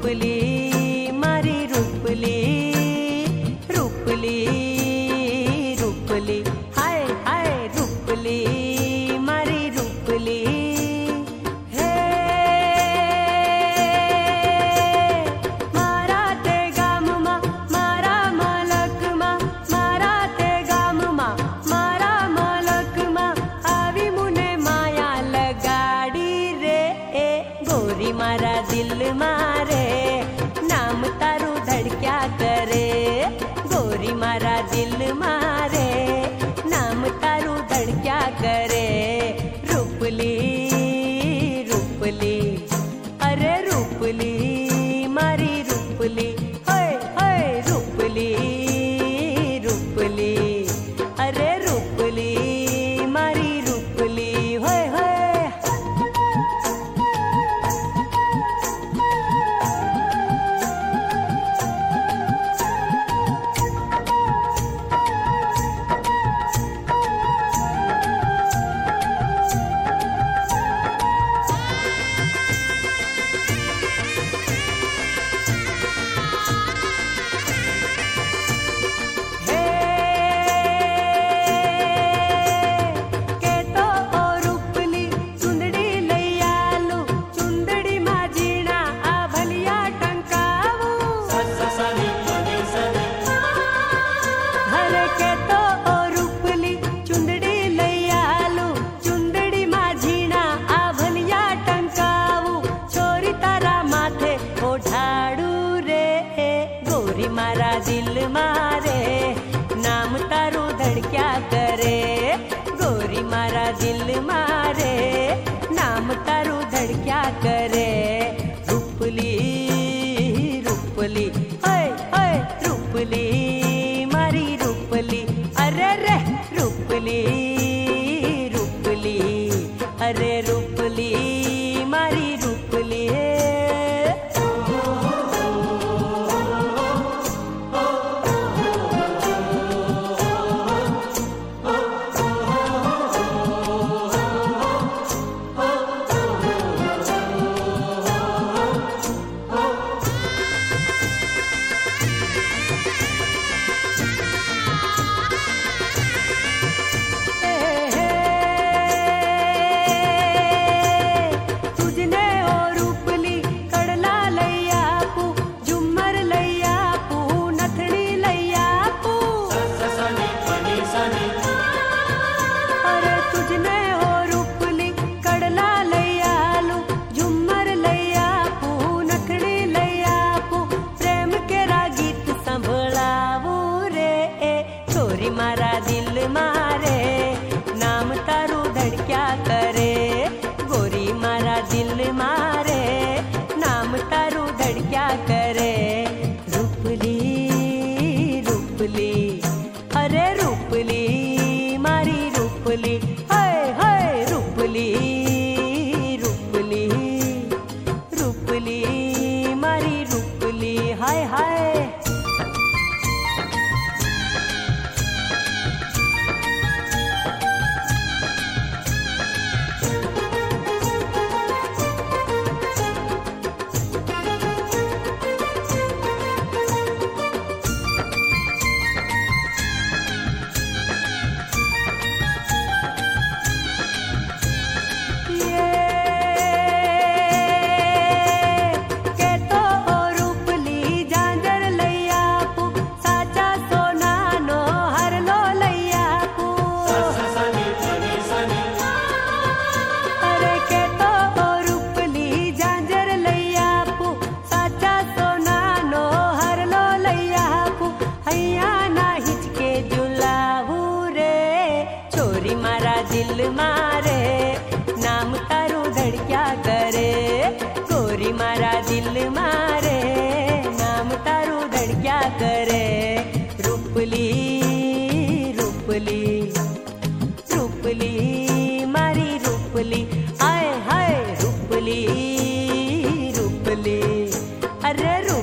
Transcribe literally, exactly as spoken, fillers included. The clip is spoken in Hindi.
रूपली मारी रूपली रूपली रूपली हाय हाय रूपली मारी रूपली हे मारा ते गाम मा मारा मलक मा मारा ते गाम मा मारा मलक मा आवी मुने माया लगाड़ी रे गोरी मारा दिल मारे नाम तारू धड़क्या करे गोरी मारा दिल मारे नाम तारू धड़क्या करे रूपली रूपली अरे रूपली मारी रूपली हाय हाय रूपली रूपली अरे रूपली मारी रूपली हाय हाय मारा दिल मारे नाम तारू धड़क्या करे गोरी मारा दिल मारे नाम तारू धड़क्या करे रूपली रूपली हाय हाय रूपली मारी रूपली अरे रे रूपली रूपली अरे रूपली मारी रूपली मारा दिल मारे नाम तारू धड़क्या करे गोरी मारा दिल मारे नाम तारू धड़क्या करे रूपली रूपली अरे रूपली मारी रूपली हाय हाय रूपली रूपली रूपली मारी रूपली हाय हाय मारा दिल मारे नाम तारू धड़क्या करे गोरी मारा दिल मारे नाम तारू धड़क्या करे रूपली रूपली रूपली मारी रूपली हाय हाय रूपली रूपली अरे